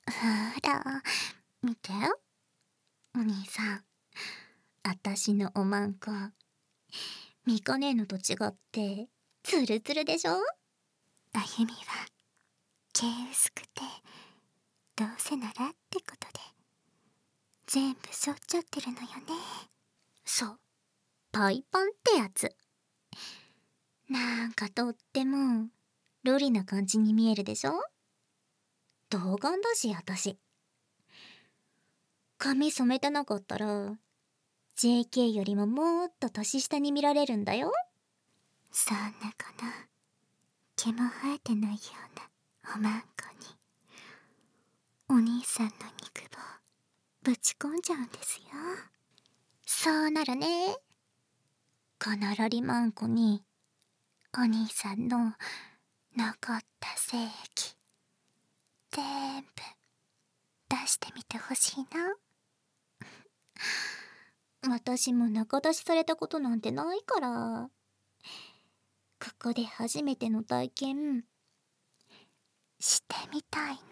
ほら、見て。お兄さん。あたしのおまんこ。ミカ姉のと違って、ツルツルでしょ？あゆみは、毛薄くて、どうせならってことで、全部剃っちゃってるのよね。そう。パイパンってやつ。なんかとっても、ロリな感じに見えるでしょ？童顔だし、あたし。髪染めてなかったら、JK よりももっと年下に見られるんだよ。そんなこの、毛も生えてないようなおまんこに、お兄さんの肉棒、ぶち込んじゃうんですよ。そうなるね。このロリマンコに、お兄さんの残った精液、全部出してみてほしいな。私も仲出しされたことなんてないから、ここで初めての体験してみたいの。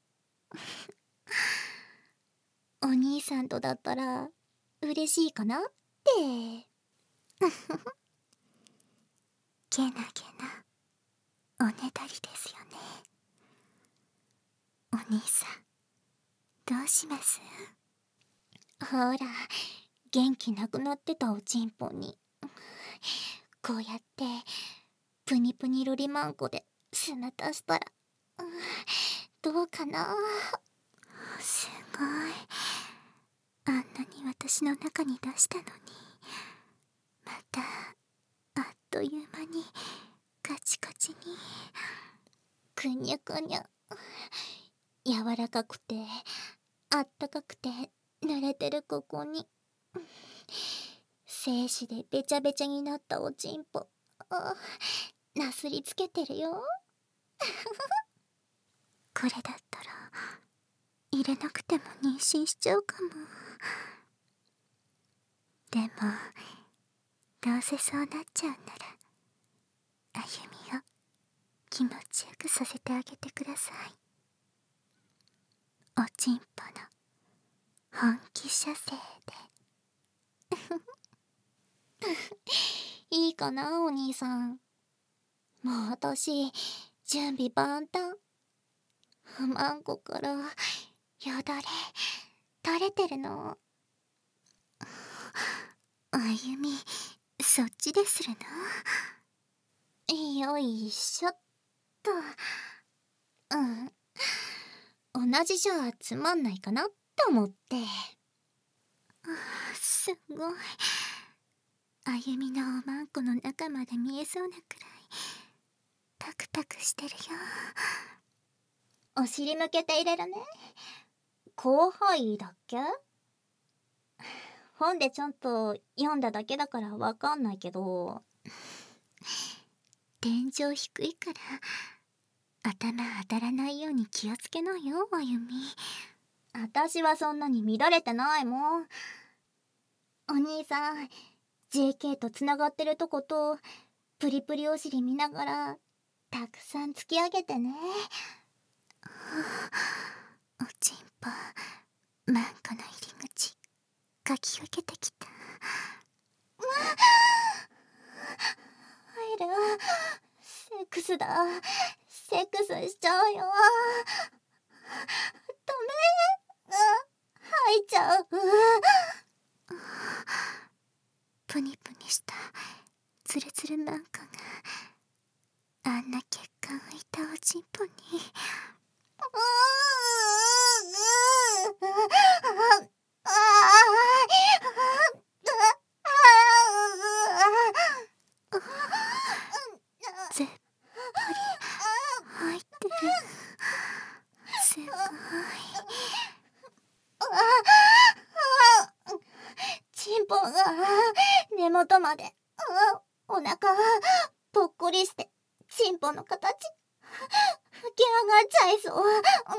お兄さんとだったら嬉しいかなって。けなげなおねだりですよね。お兄さん、どうします？ほら、元気なくなってたおちんぽに、こうやってプニプニロリマンコで砂足したら、どうかな。すごい、あんなに私の中に出したのに、またあっという間にカチカチに。くにゃくにゃ、柔らかくてあったかくて濡れてるここに、精子でべちゃべちゃになったおちんぽ、なすりつけてるよ。これだったら入れなくても妊娠しちゃうかも。でもどうせそうなっちゃうなら、あゆみを気持ちよくさせてあげてください。おちんぽの本気射精で。いいかな、お兄さん。もう私準備万端。マンコからよだれ垂れてるの。あゆみ、そっちでするの？よいしょっと。同じじゃつまんないかなって思って。すごい。あゆみのおまんこの中まで見えそうなくらいパクパクしてるよ。お尻向けて入れるね。広範囲だっけ？本でちゃんと読んだだけだからわかんないけど、天井低いから頭当たらないように気をつけなよ、あゆみ。私はそんなに乱れてないもん。お兄さん、JK とつながってるとことプリプリお尻見ながらたくさん突き上げてね。おちんぽ、マンコの入り口かき分けてきた。入る。セックスだ。セックスしちゃうよ。ダメ。入っちゃう。プニプニしたツルツルマンコがあんな血管浮いたおちんぽに。ぜっぱり入ってる。すごい。チンポが根元まで、お腹ぽっこりしてチンポの形吹き上がっちゃいそう。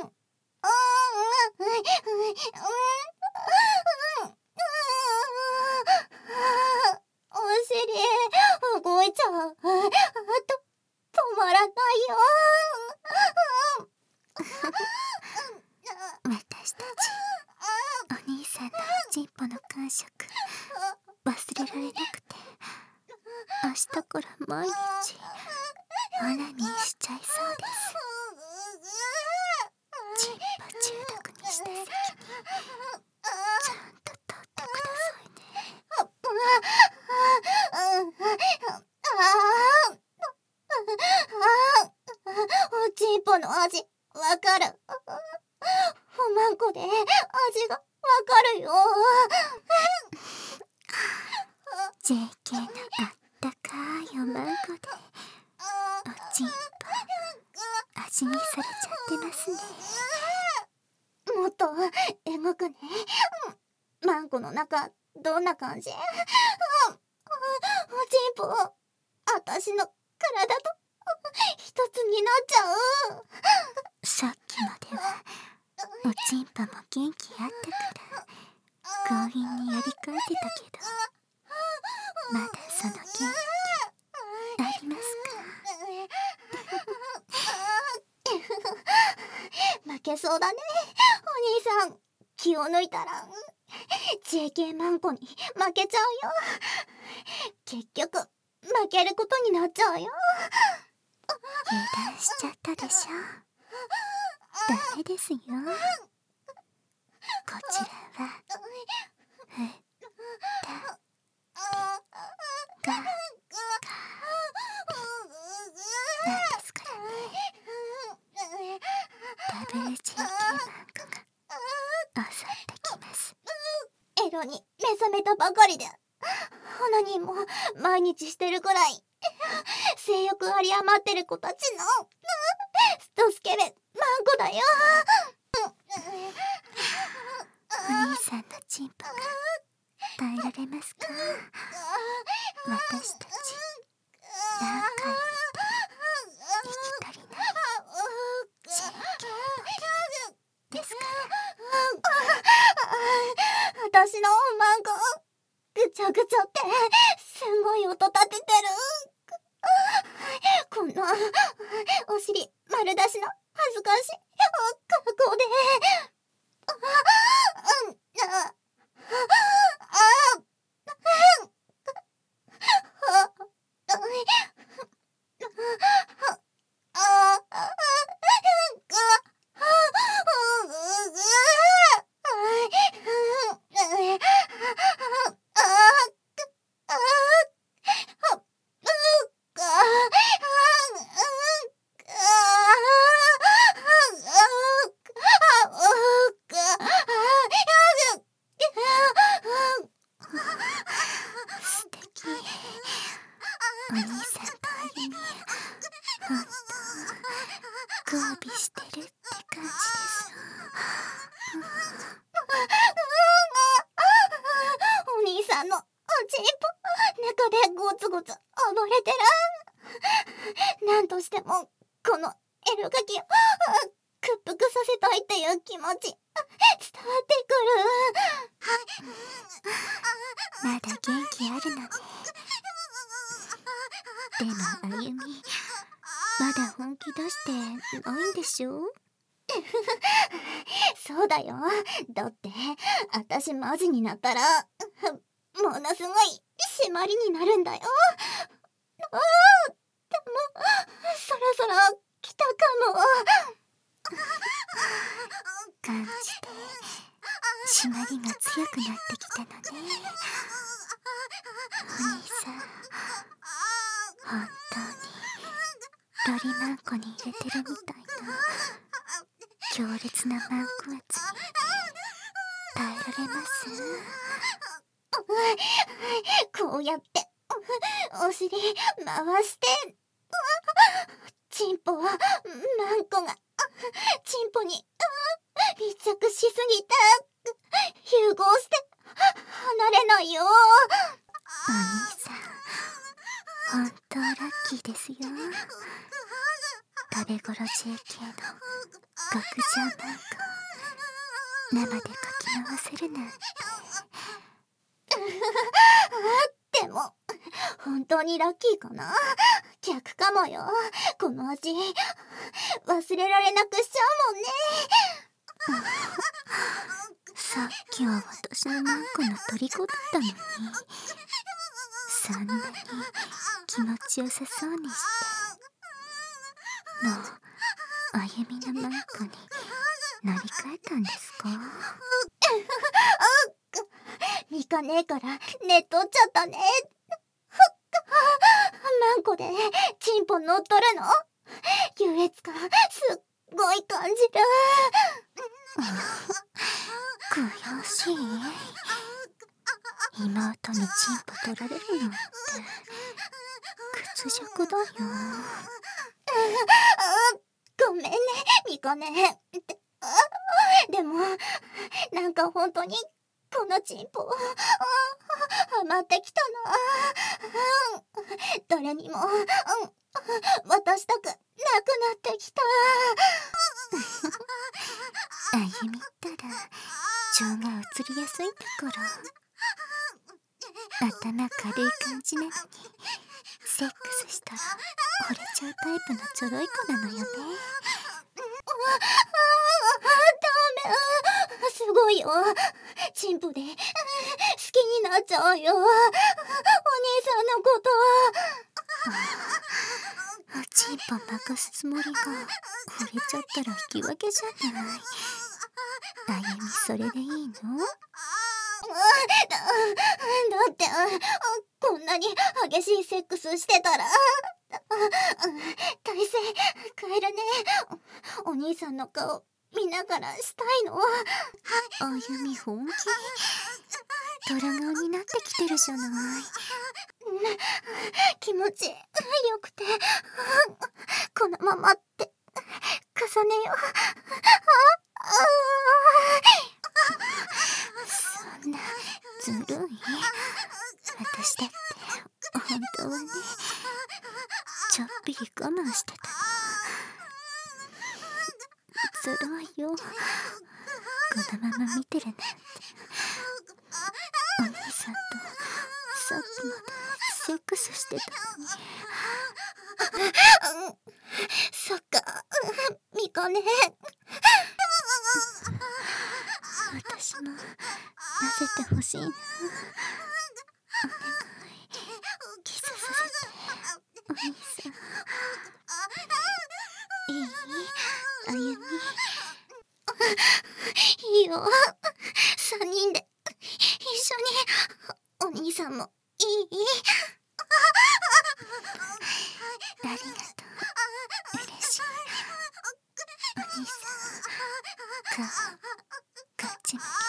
お尻動いちゃう。止まらないよ。 感触忘れられなくて、明日から毎日オナニーしちゃいそうです。チンポ中毒にした責任ちゃんと取ってくださいね。おちんぽの味わかる。おまんこで味がわかるよ。JK のあったかいおまんこでおちんぽ味見されちゃってますね。もっとエモくね。マンコの中どんな感じ？おちんぽあたしの体と一つになっちゃう。さっきまではおちんぽも元気あったから強引にやり返ってたけど、まだその元気ありますか？負けそうだねお兄さん。気を抜いたら JK マンコに負けちゃうよ。結局負けることになっちゃうよ。油断しちゃったでしょ。ダメですよ。こちらはふたりがなんですからね。ダブル JK マンコが襲ってきます。エロに目覚めたばかりでオナニーも毎日してるくらい性欲あり余ってる子たちのストスケベマンコだよ。お兄さんのチンポが耐えられますか？私たち何回言って息足りない JK ボディですから。私のマンコぐちゃぐちゃってすんごい音立ててる。こんなお尻丸出しの恥ずかしい格好で素敵。お兄さんと歩みほんと交尾してるって感じです。お兄さんのおちんぽ中でゴツゴツ暴れてる。なんとしてもこのエロガキを屈服させたいっていう気持ち伝わってくる。まだ元気あるのね。でもあゆみまだ本気出してないんでしょ？そうだよ。だってあたしマジになったらものすごい締まりになるんだよ。でもそろそろ来たかも。感じで締まりが強くなってきたのね。お兄さん本当にロリマンコに入れてるみたいな強烈なマンコ圧に耐えられます？こうやってお尻回してチンポはマンコがチンポに密着しすぎて融合して離れないよ。お兄さん本当ラッキーですよ。食べ頃 JK の極上マンコ生でかき回せるなんて。でも本当にラッキーかな？逆かもよ。この味忘れられなくしちゃうもんね。 さっきは私のなんかの虜だったのに、そんなに気持ちよさそうにして、もうあゆみのマンコになり替えたんですか？ミカ姉から寝取っちゃったね。マンコでチンポ乗っとるの優越感すっごい感じる。悔しい。妹にチンポ取られるなんて屈辱だよ。ごめんねミカ姉。でもなんか本当にこのチンポハマってきたな。誰にも渡したくなくなってきた。あゆみったら情が移りやすいんだから。頭軽い感じなのにセックスしたら惚れちゃうタイプのちょろい子なのよね。ダメ。すごいよ。チンポで好きになっちゃうよ。お兄さんのこと。チンポ任すつもりが惚れちゃったら引き分けじゃない。あゆみそれでいいの？だってこんなに激しいセックスしてたら体勢変えるね。お兄さんの顔見ながらしたいの。あゆみ本気？ドラ顔になってきてるじゃない。気持ちよくてこのままって重ねよう。そんなずるい。私だって本当はねちょっぴり我慢してたの。ずるいよ。このまま見てるなんて。お兄さんとさっきまでセックスしてたのに。そっかミカね。私も混ぜてほしいな。お願いキスさせてお兄さん。いい？あゆみいいよ。3人で一緒に。お兄さんもいい？ありがとう。嬉しい。お兄さん顔こっち向けて。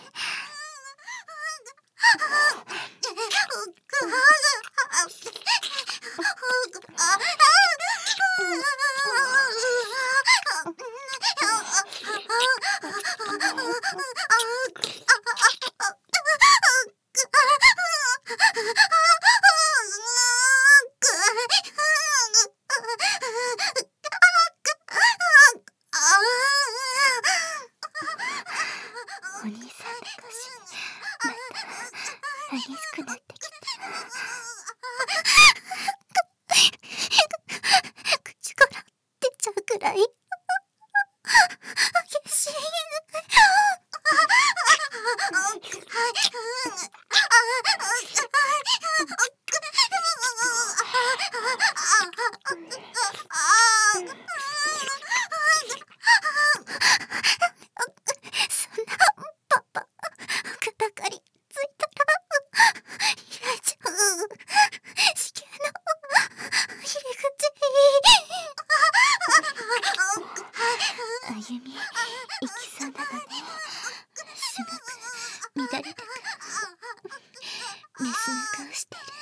お兄さんの腰また激しくなってきた。口から出ちゃうくらい激しい。そんなパパ肩かりついたら開いちゃう。子宮の入り口。あゆみ行きそうなのね。すごく乱れたからメスの顔してる。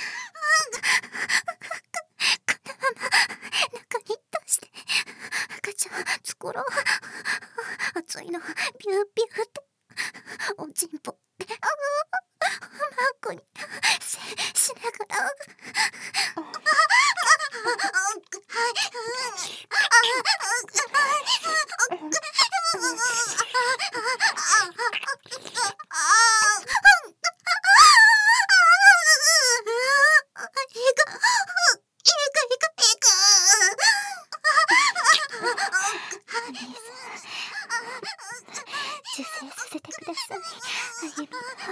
このまま中に出して赤ちゃん作ろう。熱いのビュービューっておちんぽマンコにしながら。受精させてくだささい、あゆみ。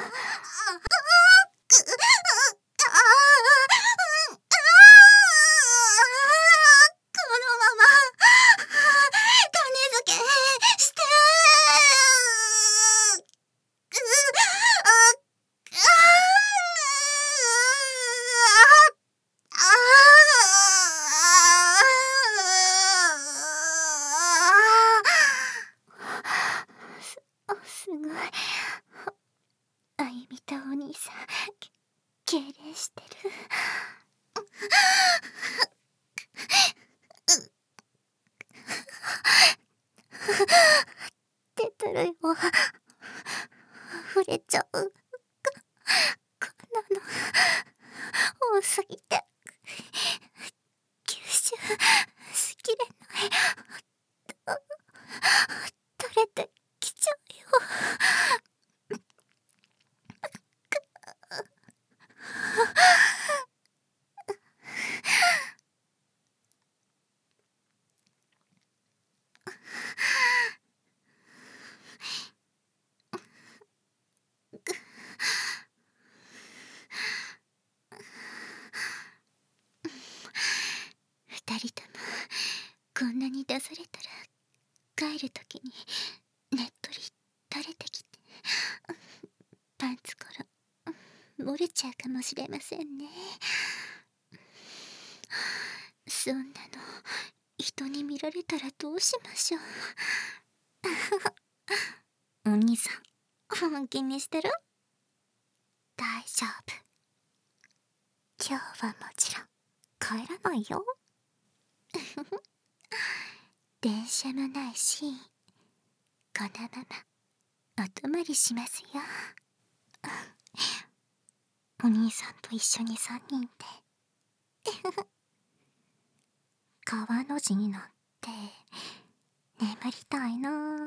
このまま種付けして。すごい。あゆみとお兄さん、痙攣してる。出てるよ。溢れちゃう。こんなの多すぎて吸収しきれない。垂れてきちゃうよ。二人ともこんなに出されたら帰るときにねっとり垂れてきてパンツから漏れちゃうかもしれませんね。そんなの人に見られたらどうしましょう。お兄さん本気にしてる？大丈夫。今日はもちろん帰らないよ。電車もないし、このままお泊まりしますよ。お兄さんと一緒に3人で川の字になって眠りたいな。